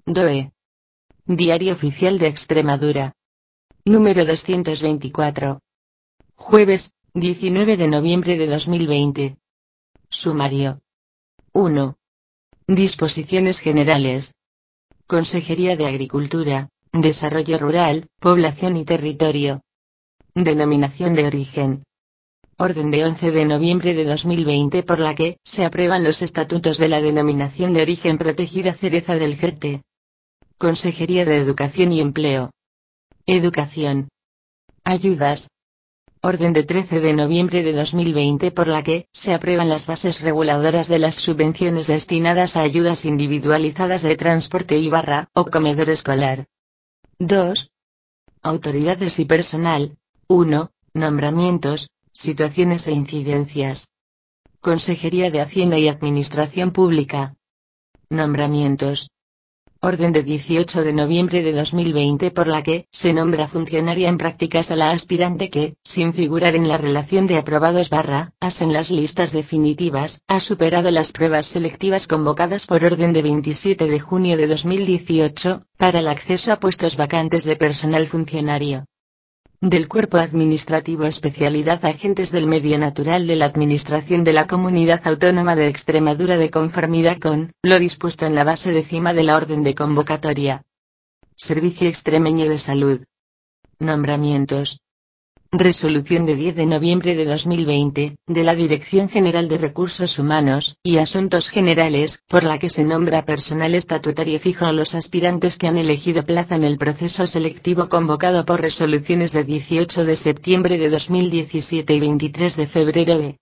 DOE. Diario Oficial de Extremadura. Número 224. Jueves, 19 de noviembre de 2020. Sumario. 1. Disposiciones generales. Consejería de Agricultura, Desarrollo Rural, Población y Territorio. Denominación de origen. Orden de 11 de noviembre de 2020 por la que se aprueban los estatutos de la Denominación de Origen Protegida Cereza del Jerte. Consejería de Educación y Empleo. Educación. Ayudas. Orden de 13 de noviembre de 2020 por la que se aprueban las bases reguladoras de las subvenciones destinadas a ayudas individualizadas de transporte y o comedor escolar. 2. Autoridades y personal. 1. Nombramientos, situaciones e incidencias. Consejería de Hacienda y Administración Pública. Nombramientos. Orden de 18 de noviembre de 2020 por la que se nombra funcionaria en prácticas a la aspirante que, sin figurar en la relación de aprobados /as en las listas definitivas, ha superado las pruebas selectivas convocadas por orden de 27 de junio de 2018, para el acceso a puestos vacantes de personal funcionario del Cuerpo Administrativo Especialidad Agentes del Medio Natural de la Administración de la Comunidad Autónoma de Extremadura de conformidad con lo dispuesto en la base décima de la orden de convocatoria. Servicio Extremeño de Salud. Nombramientos. Resolución de 10 de noviembre de 2020, de la Dirección General de Recursos Humanos y Asuntos Generales, por la que se nombra personal estatutario fijo a los aspirantes que han elegido plaza en el proceso selectivo convocado por resoluciones de 18 de septiembre de 2017 y 23 de febrero de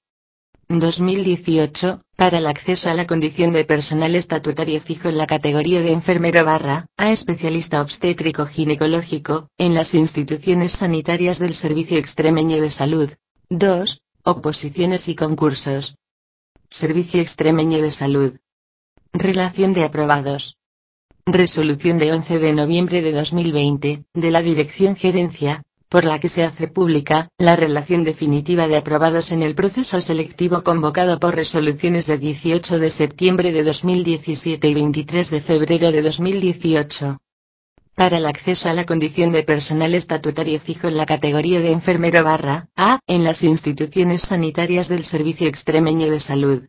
2018, para el acceso a la condición de personal estatutario fijo en la categoría de enfermero a especialista obstétrico ginecológico, en las instituciones sanitarias del Servicio Extremeño de Salud. 2. Oposiciones y concursos. Servicio Extremeño de Salud. Relación de aprobados. Resolución de 11 de noviembre de 2020, de la Dirección Gerencia, por la que se hace pública la relación definitiva de aprobados en el proceso selectivo convocado por resoluciones de 18 de septiembre de 2017 y 23 de febrero de 2018. Para el acceso a la condición de personal estatutario fijo en la categoría de enfermero a en las instituciones sanitarias del Servicio Extremeño de Salud.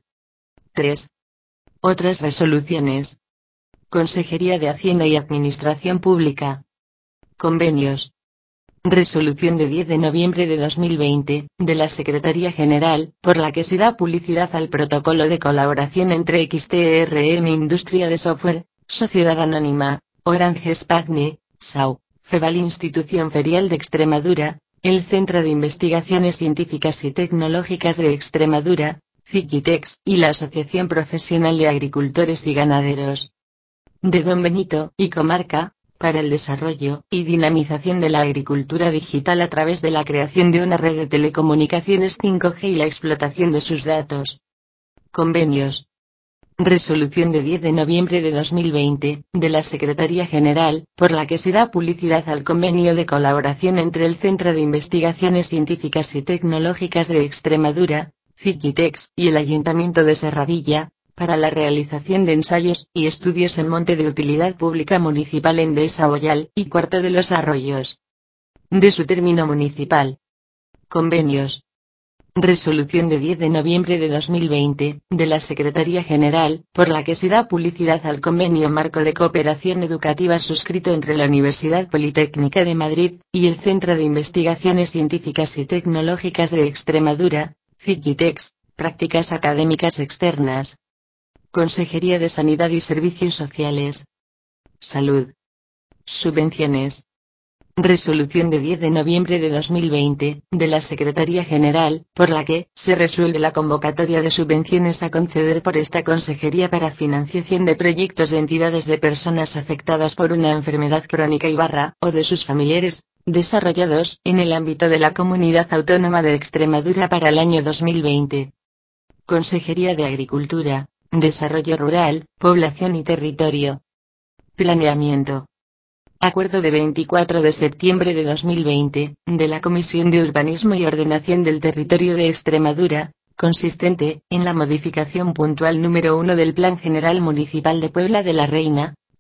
3. Otras resoluciones. Consejería de Hacienda y Administración Pública. Convenios. Resolución de 10 de noviembre de 2020, de la Secretaría General, por la que se da publicidad al protocolo de colaboración entre XTRM Industria de Software, Sociedad Anónima, Orange Spagne, SAU, FEBAL Institución Ferial de Extremadura, el Centro de Investigaciones Científicas y Tecnológicas de Extremadura, CICITEX, y la Asociación Profesional de Agricultores y Ganaderos de Don Benito y Comarca, para el desarrollo y dinamización de la agricultura digital a través de la creación de una red de telecomunicaciones 5G y la explotación de sus datos. Convenios. Resolución de 10 de noviembre de 2020, de la Secretaría General, por la que se da publicidad al convenio de colaboración entre el Centro de Investigaciones Científicas y Tecnológicas de Extremadura, CICITEX, y el Ayuntamiento de Serradilla, para la realización de ensayos y estudios en monte de utilidad pública municipal en Dehesa Boyal y Cuarto de los Arroyos. De su término municipal. Convenios. Resolución de 10 de noviembre de 2020, de la Secretaría General, por la que se da publicidad al convenio marco de cooperación educativa suscrito entre la Universidad Politécnica de Madrid y el Centro de Investigaciones Científicas y Tecnológicas de Extremadura, CICITEX, prácticas académicas externas. Consejería de Sanidad y Servicios Sociales. Salud. Subvenciones. Resolución de 10 de noviembre de 2020, de la Secretaría General, por la que se resuelve la convocatoria de subvenciones a conceder por esta consejería para financiación de proyectos de entidades de personas afectadas por una enfermedad crónica y o de sus familiares, desarrollados en el ámbito de la Comunidad Autónoma de Extremadura para el año 2020. Consejería de Agricultura, Desarrollo Rural, Población y Territorio. Planeamiento. Acuerdo de 24 de septiembre de 2020, de la Comisión de Urbanismo y Ordenación del Territorio de Extremadura, consistente en la modificación puntual número 1 del Plan General Municipal de Puebla de la Reina,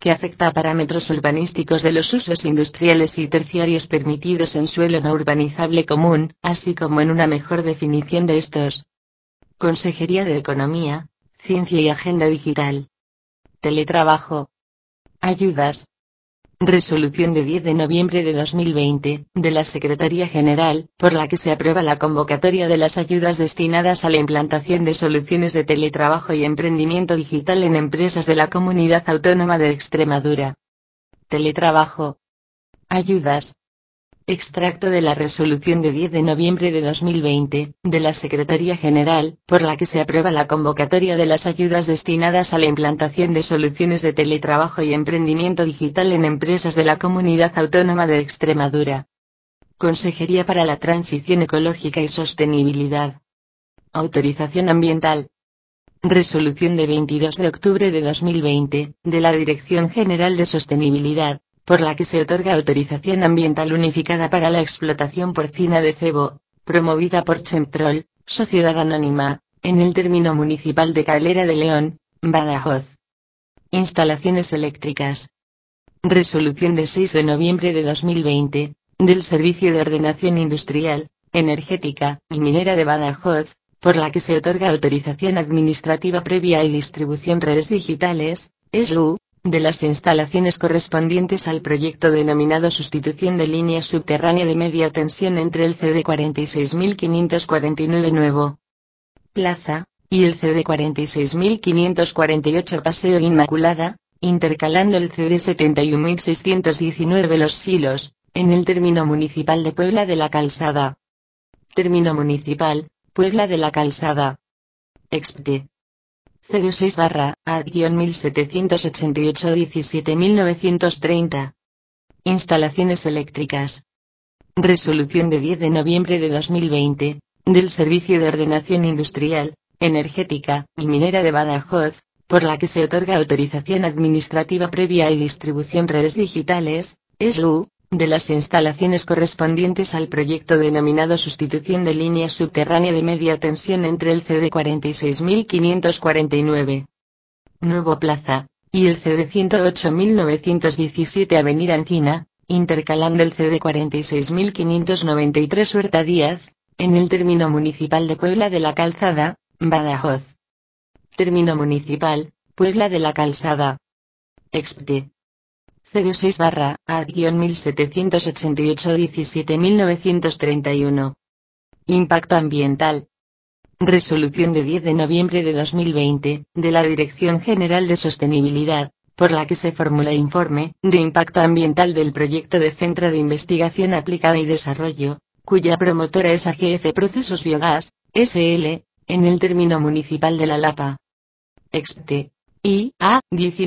que afecta a parámetros urbanísticos de los usos industriales y terciarios permitidos en suelo no urbanizable común, así como en una mejor definición de estos. Consejería de Economía, Ciencia y Agenda Digital. Teletrabajo. Ayudas. Resolución de 10 de noviembre de 2020, de la Secretaría General, por la que se aprueba la convocatoria de las ayudas destinadas a la implantación de soluciones de teletrabajo y emprendimiento digital en empresas de la Comunidad Autónoma de Extremadura. Teletrabajo. Ayudas. Extracto de la resolución de 10 de noviembre de 2020, de la Secretaría General, por la que se aprueba la convocatoria de las ayudas destinadas a la implantación de soluciones de teletrabajo y emprendimiento digital en empresas de la Comunidad Autónoma de Extremadura. Consejería para la Transición Ecológica y Sostenibilidad. Autorización ambiental. Resolución de 22 de octubre de 2020, de la Dirección General de Sostenibilidad, por la que se otorga autorización ambiental unificada para la explotación porcina de cebo, promovida por Chemtrol, Sociedad Anónima, en el término municipal de Calera de León, Badajoz. Instalaciones eléctricas. Resolución de 6 de noviembre de 2020, del Servicio de Ordenación Industrial, Energética y Minera de Badajoz, por la que se otorga autorización administrativa previa y distribución redes digitales, SLU, de las instalaciones correspondientes al proyecto denominado Sustitución de línea subterránea de media tensión entre el CD 46549 Nuevo Plaza, y el CD 46548 Paseo Inmaculada, intercalando el CD 71619 Los Silos, en el término municipal de Puebla de la Calzada. Término municipal, Puebla de la Calzada. Expte. 06-A-1788-17930. Instalaciones eléctricas. Resolución de 10 de noviembre de 2020, del Servicio de Ordenación Industrial, Energética y Minera de Badajoz, por la que se otorga autorización administrativa previa y distribución redes digitales, SLU, de las instalaciones correspondientes al proyecto denominado Sustitución de línea subterránea de media tensión entre el CD 46549 Nuevo Plaza, y el CD 108917 Avenida Encina, intercalando el CD 46593 Huerta Díaz, en el término municipal de Puebla de la Calzada, Badajoz. Término municipal, Puebla de la Calzada. Expte. 06-A-1788-17931. Impacto ambiental. Resolución de 10 de noviembre de 2020, de la Dirección General de Sostenibilidad, por la que se formula informe de impacto ambiental del proyecto de Centro de Investigación Aplicada y Desarrollo, cuya promotora es AGF Procesos Biogás, SL, en el término municipal de La Lapa. Expte. I.A.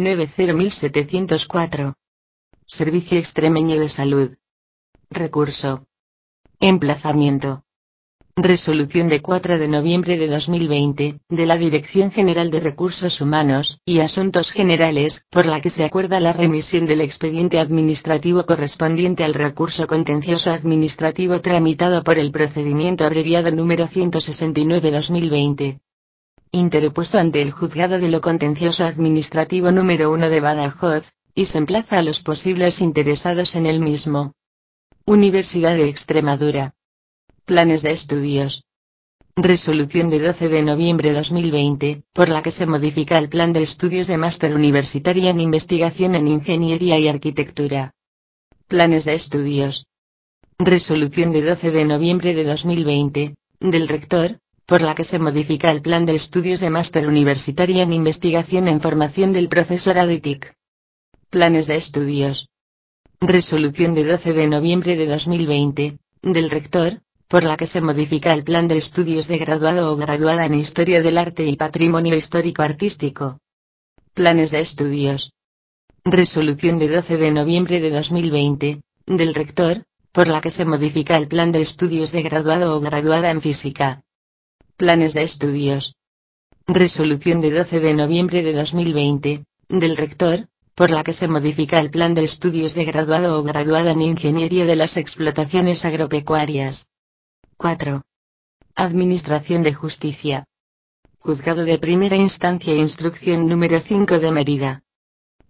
190704. Servicio Extremeño de Salud. Recurso. Emplazamiento. Resolución de 4 de noviembre de 2020, de la Dirección General de Recursos Humanos y Asuntos Generales, por la que se acuerda la remisión del expediente administrativo correspondiente al recurso contencioso administrativo tramitado por el procedimiento abreviado número 169-2020. Interpuesto ante el Juzgado de lo Contencioso Administrativo número 1 de Badajoz, y se emplaza a los posibles interesados en el mismo. Universidad de Extremadura. Planes de estudios. Resolución de 12 de noviembre de 2020, por la que se modifica el plan de estudios de máster universitario en investigación en ingeniería y arquitectura. Planes de estudios. Resolución de 12 de noviembre de 2020, del rector, por la que se modifica el plan de estudios de máster universitario en investigación en formación del profesorado y TIC. Planes de estudios. Resolución de 12 de noviembre de 2020, del rector, por la que se modifica el plan de estudios de graduado o graduada en Historia del Arte y Patrimonio Histórico Artístico. Planes de estudios. Resolución de 12 de noviembre de 2020, del rector, por la que se modifica el plan de estudios de graduado o graduada en Física. Planes de estudios. Resolución de 12 de noviembre de 2020, del rector, por la que se modifica el plan de estudios de graduado o graduada en Ingeniería de las Explotaciones Agropecuarias. 4. Administración de Justicia. Juzgado de Primera Instancia e Instrucción número 5 de Mérida.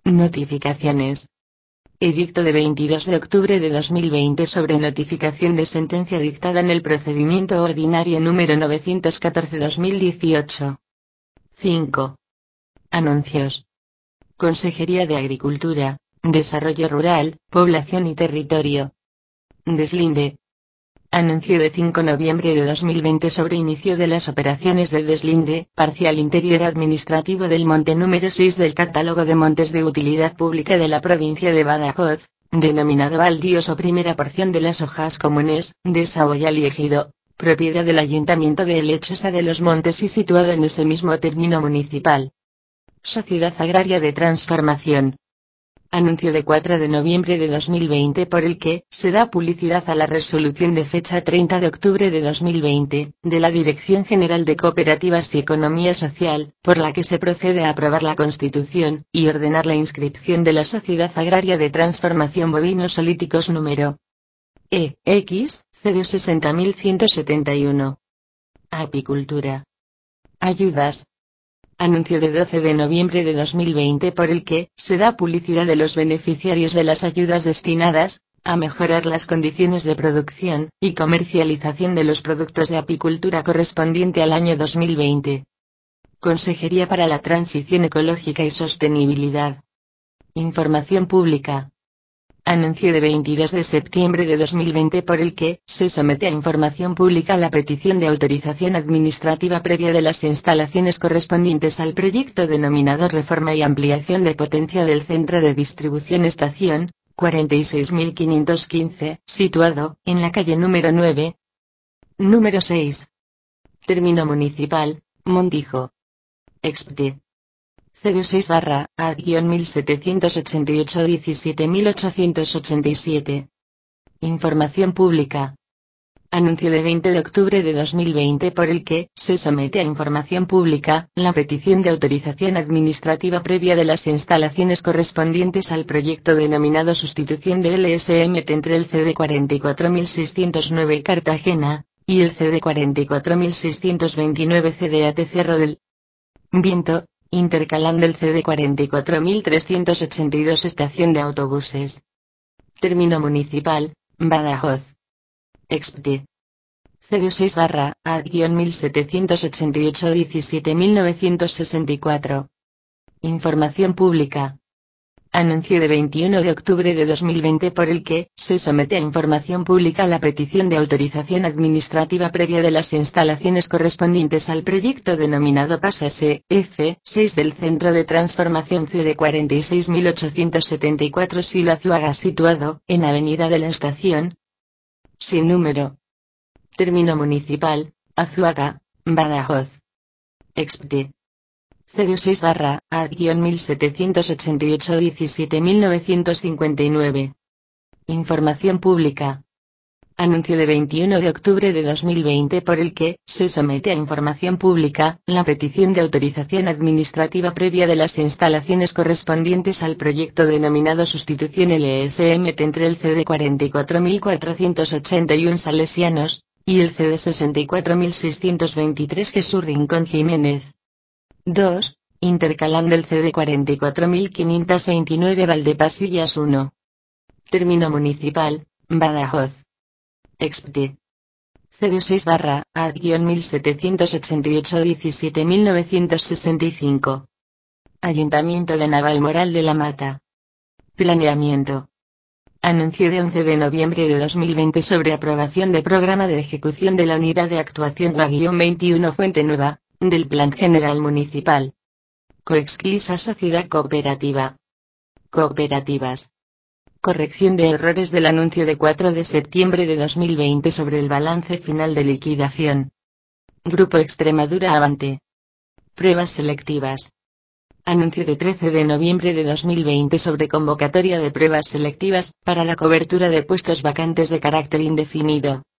Notificaciones. Edicto de 22 de octubre de 2020 sobre notificación de sentencia dictada en el procedimiento ordinario número 914/2018. 5. Anuncios. Consejería de Agricultura, Desarrollo Rural, Población y Territorio. Deslinde. Anuncio de 5 de noviembre de 2020 sobre inicio de las operaciones de deslinde parcial interior administrativo del monte número 6 del catálogo de montes de utilidad pública de la provincia de Badajoz, denominado baldíos o primera porción de las hojas comunes, de Saboyal y Ejido, propiedad del Ayuntamiento de Lechosa de los Montes y situado en ese mismo término municipal. Sociedad Agraria de Transformación. Anuncio de 4 de noviembre de 2020 por el que se da publicidad a la resolución de fecha 30 de octubre de 2020, de la Dirección General de Cooperativas y Economía Social, por la que se procede a aprobar la Constitución, y ordenar la inscripción de la Sociedad Agraria de Transformación Bovinos Olíticos número EX 060171. Apicultura. Ayudas. Anuncio de 12 de noviembre de 2020 por el que se da publicidad de los beneficiarios de las ayudas destinadas a mejorar las condiciones de producción y comercialización de los productos de apicultura correspondiente al año 2020. Consejería para la Transición Ecológica y Sostenibilidad. Información pública. Anuncio de 22 de septiembre de 2020 por el que se somete a información pública la petición de autorización administrativa previa de las instalaciones correspondientes al proyecto denominado Reforma y Ampliación de Potencia del Centro de Distribución Estación 46.515, situado en la calle número 9, número 6. Término municipal, Montijo. Expte. 06/-1788-17887. Información pública. Anuncio de 20 de octubre de 2020 por el que se somete a información pública la petición de autorización administrativa previa de las instalaciones correspondientes al proyecto denominado sustitución de LSMT entre el CD 44609 Cartagena y el CD 44629 CDAT Cerro del Viento, intercalando el CD 44382 estación de autobuses. Término municipal, Badajoz. Expte. 06/-1788-17964. Información pública. Anuncio de 21 de octubre de 2020 por el que se somete a información pública la petición de autorización administrativa previa de las instalaciones correspondientes al proyecto denominado Pasase F6 del Centro de Transformación CD 46874 Silo Azuaga situado en Avenida de la Estación, sin número. Término municipal, Azuaga, Badajoz. Expte. 06/-1788-17959. Información pública. Anuncio de 21 de octubre de 2020 por el que se somete a información pública la petición de autorización administrativa previa de las instalaciones correspondientes al proyecto denominado sustitución LSMT entre el CD 44481 Salesianos y el CD 64623 Jesús Rincón Jiménez. 2. Intercalando el CD 44529 Valdepasillas 1. Término municipal, Badajoz. Expte. 06/-1788-17965. Ayuntamiento de Navalmoral de la Mata. Planeamiento. Anuncio de 11 de noviembre de 2020 sobre aprobación de programa de ejecución de la Unidad de Actuación UA-21 Fuente Nueva, del Plan General Municipal. Coexclisa Sociedad Cooperativa. Cooperativas. Corrección de errores del anuncio de 4 de septiembre de 2020 sobre el balance final de liquidación. Grupo Extremadura Avante. Pruebas selectivas. Anuncio de 13 de noviembre de 2020 sobre convocatoria de pruebas selectivas para la cobertura de puestos vacantes de carácter indefinido.